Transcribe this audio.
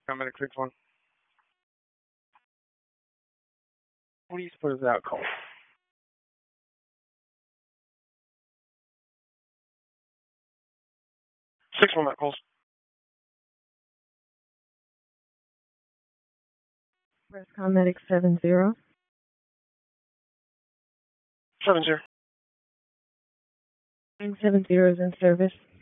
Medic 6-1. Please put us out call. 6-1 that calls. Rescom Medic 70. 7-0. 970 is in service.